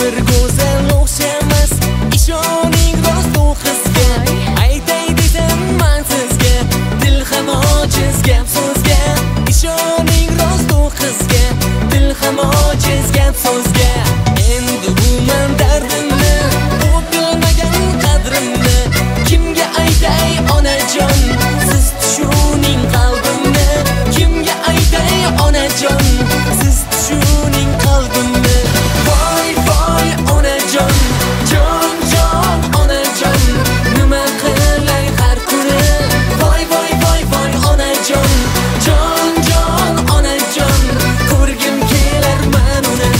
bir go'zal o'xshamas. Ishoning rost u qizga, aytay desam men sizga, dil ham ojiz gap so'zga. Ishoning rost u qizga, dil ham ojiz gap so'zga. Endi bu men dardimni, u bilmagan qadrimni kimga aytay onajon? Siz tushuning qalbimni, kimga aytay onajon? Siz tushuning qalbimni. Voy voy onajon, jon jon onajon, nima qilay har kuni? Voy voy voy voy onajon, jon jon onajon, ko'rgim kelar men uni.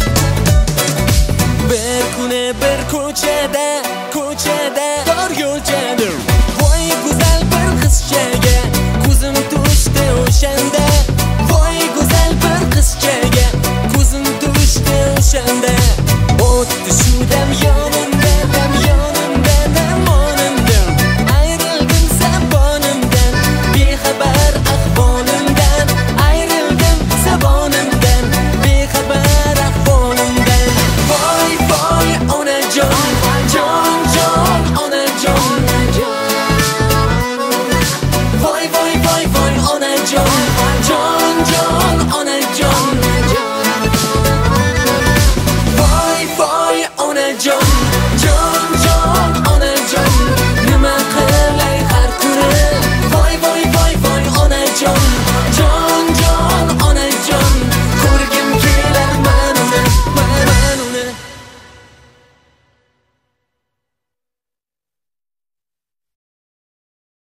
Bir ko'chada tor yo'lcha